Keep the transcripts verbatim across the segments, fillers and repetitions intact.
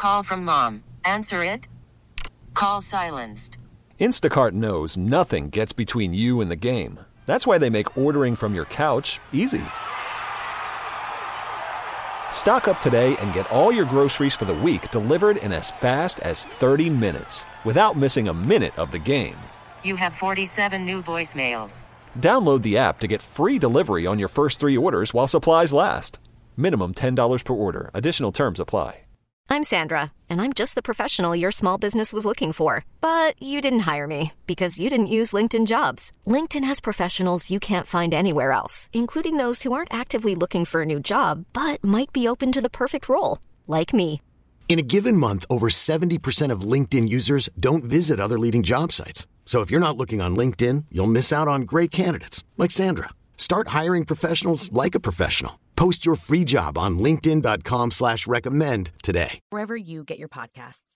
Call from mom. Answer it. Call silenced. Instacart knows nothing gets between you and the game. That's why they make ordering from your couch easy. Stock up today and get all your groceries for the week delivered in as fast as thirty minutes without missing a minute of the game. You have forty-seven new voicemails. Download the app to get free delivery on your first three orders while supplies last. Minimum ten dollars per order. Additional terms apply. I'm Sandra, and I'm just the professional your small business was looking for. But you didn't hire me because you didn't use LinkedIn Jobs. LinkedIn has professionals you can't find anywhere else, including those who aren't actively looking for a new job, but might be open to the perfect role, like me. In a given month, over seventy percent of LinkedIn users don't visit other leading job sites. So if you're not looking on LinkedIn, you'll miss out on great candidates like Sandra. Start hiring professionals like a professional. Post your free job on linkedin.com slash recommend today. Wherever you get your podcasts.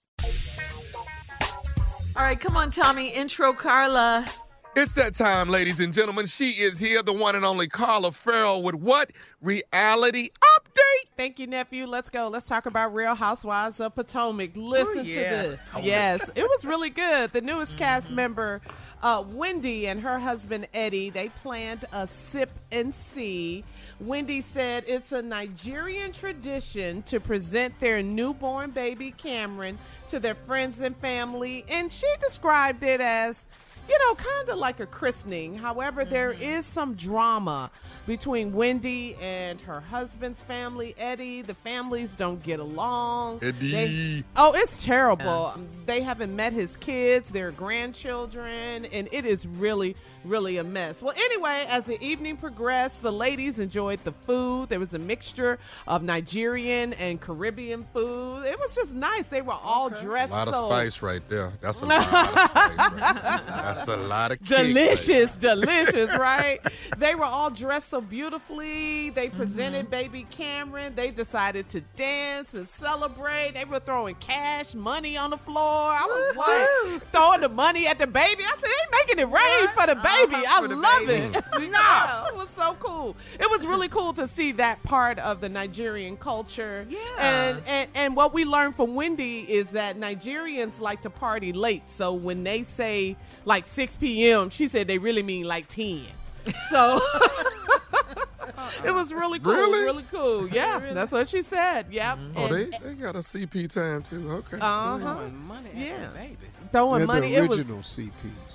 All right, come on, Tommy. Intro Carla. It's that time, ladies and gentlemen. She is here, the one and only Carla Ferrell with what? Reality Update. Thank you, nephew. Let's go. Let's talk about Real Housewives of Potomac. Listen Ooh, to yeah. this. Yes, it was really good. The newest cast member, uh, Wendy, and her husband, Eddie, they planned a sip and see. Wendy said it's a Nigerian tradition to present their newborn baby, Cameron, to their friends and family, and she described it as, you know, kind of like a christening. However, mm-hmm. there is some drama between Wendy and her husband's family, Eddie. The families don't get along. Eddie. They, oh, it's terrible. Yeah. They haven't met his kids, their grandchildren, and it is really, really a mess. Well, anyway, as the evening progressed, the ladies enjoyed the food. There was a mixture of Nigerian and Caribbean food. It was just nice. They were all okay. dressed so. A lot so... of spice right there. That's a lot of spice right there. That's a lot of kick delicious, right delicious, right? They were all dressed so beautifully. They presented Mm-hmm. baby Cameron. They decided to dance and celebrate. They were throwing cash, money on the floor. I was Woo-hoo. like throwing the money at the baby. I said, they making it rain What? for the baby. Uh-huh, I for the love baby. it. No, it was so cool. It was really cool to see that part of the Nigerian culture. Yeah. And, and and what we learned from Wendy is that Nigerians like to party late. So when they say like six p.m., she said they really mean like ten. So it was really cool. Really? Really cool. Yeah, really? That's what she said. Yep. Oh, And- they, they got a C P time, too. Okay. Uh-huh. Throwing money at Yeah. the baby. Throwing They're money. the It was original C Ps,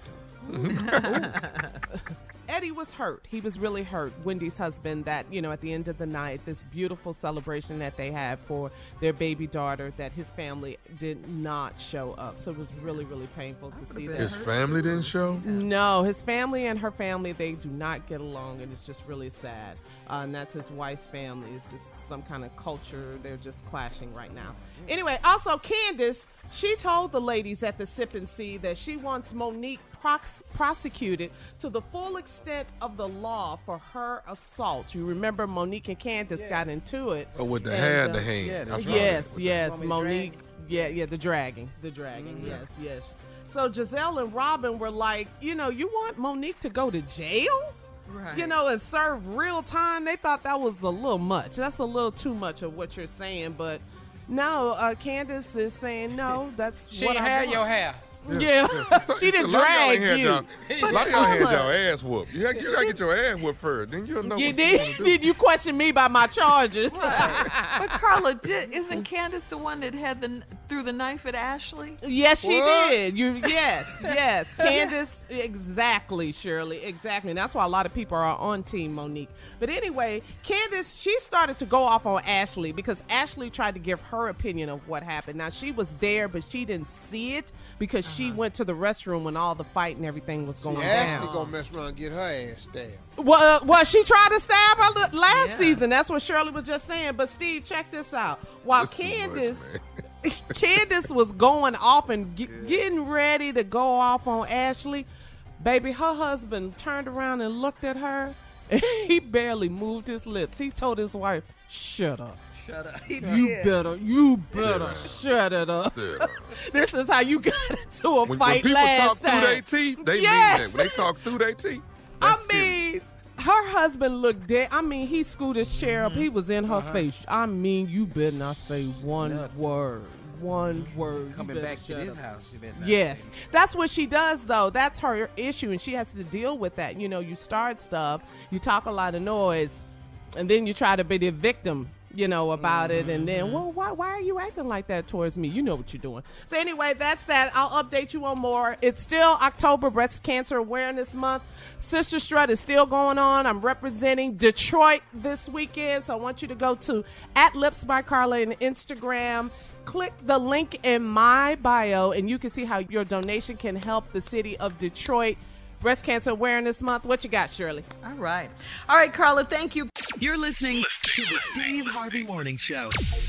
Eddie was hurt. He was really hurt. Wendy's husband, that, you know, at the end of the night, this beautiful celebration that they had for their baby daughter, that his family did not show up. So it was really, really painful to see that. His family didn't show? No, his family and her family, they do not get along, and it's just really sad. Uh, and that's his wife's family. It's just some kind of culture. They're just clashing right now. Anyway, also Candace, she told the ladies at the Sip and See that she wants Monique prox- prosecuted to the full extent of the law for her assault. You remember Monique and Candace Yeah. got into it. Oh, with the And, hand, uh, the hand. yeah, I saw Yes, that. yes, woman Monique. dragging. Yeah, yeah, the dragging, the dragging. Mm-hmm. Yes, yes. So Giselle and Robin were like, you know, you want Monique to go to jail? Right. You know, and serve real time. They thought that was a little much. That's a little too much of what you're saying. But no, uh, Candace is saying no. That's She what ain't I had want. your hair. Yeah, So- she so didn't a lot of y'all ain't drag had you. y'all- A lot of y'all had But- y'all ass whooped. You, got- you gotta get your ass whooped first. Then you'll know You what you want did? to Did do. you question me by my charges? But Carla, did, isn't Candace the one that had the threw the knife at Ashley? Yes, she What? did. You yes, yes. Candace, exactly, Shirley, exactly. And that's why a lot of people are on Team Monique. But anyway, Candace, she started to go off on Ashley because Ashley tried to give her opinion of what happened. Now she was there, but she didn't see it because she went to the restroom when all the fight and everything was going She down. actually gonna mess around and get her ass stabbed. Well, uh, well, she tried to stab her li- last Yeah. season. That's what Shirley was just saying. But Steve, check this out. While That's too much, Candace, man. Candace was going off and ge- getting ready to go off on Ashley, baby, her husband turned around and looked at her. And he barely moved his lips. He told his wife, "Shut up. Shut up. You better, you better Yeah. shut it up." Yeah. This is how you got into a When, fight when people last talk time. through their teeth, they Yes. mean that. When they talk through their teeth, I that's serious. mean, her husband looked dead. I mean, he scooted his chair up. He was in her Uh-huh. face. I mean, you better not say one Nothing. word. one word. Coming You better back to shut this up. house. You better not Yes, say it. that's what she does, though. That's her issue, and she has to deal with that. You know, you start stuff, you talk a lot of noise, and then you try to be the victim, you know, about Mm-hmm. it, and then, well, why, why are you acting like that towards me? You know what you're doing. So anyway, that's that. I'll update you on more. It's still October Breast Cancer Awareness Month. Sister Strut is still going on. I'm representing Detroit this weekend, so I want you to go to at Lips by Carla on Instagram. Click the link in my bio, and you can see how your donation can help the city of Detroit. Breast Cancer Awareness Month. What you got, Shirley? All right. All right, Carla, thank you. You're listening to the Steve Harvey Morning Show.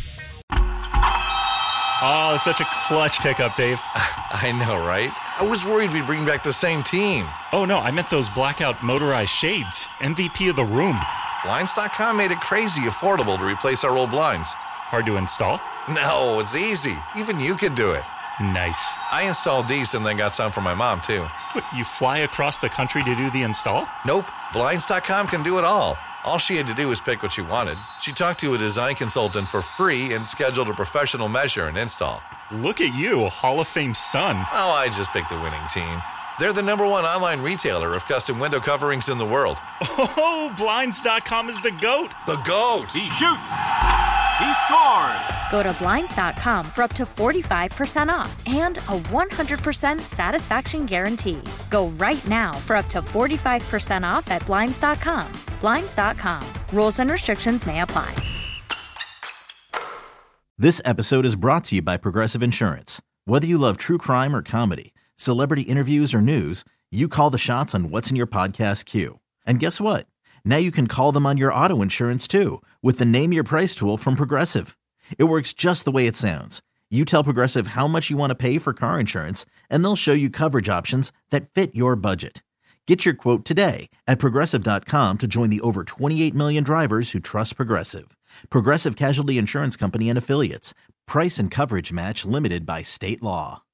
Oh, such a clutch pickup, Dave. I know, right? I was worried we'd bring back the same team. Oh, no, I meant those blackout motorized shades. M V P of the room. Blinds dot com made it crazy affordable to replace our old blinds. Hard to install? No, it's easy. Even you could do it. Nice. I installed these and then got some for my mom, too. What, you fly across the country to do the install? Nope. Blinds dot com can do it all. All she had to do was pick what she wanted. She talked to a design consultant for free and scheduled a professional measure and install. Look at you, Hall of Fame son. Oh, I just picked the winning team. They're the number one online retailer of custom window coverings in the world. Oh, Blinds dot com is the GOAT. The GOAT! He shoots. He scored. Go to Blinds dot com for up to forty-five percent off and a one hundred percent satisfaction guarantee. Go right now for up to forty-five percent off at Blinds dot com. Blinds dot com. Rules and restrictions may apply. This episode is brought to you by Progressive Insurance. Whether you love true crime or comedy, celebrity interviews or news, you call the shots on what's in your podcast queue. And guess what? Now you can call them on your auto insurance too with the Name Your Price tool from Progressive. It works just the way it sounds. You tell Progressive how much you want to pay for car insurance, and they'll show you coverage options that fit your budget. Get your quote today at Progressive dot com to join the over twenty-eight million drivers who trust Progressive. Progressive Casualty Insurance Company and Affiliates. Price and coverage match limited by state law.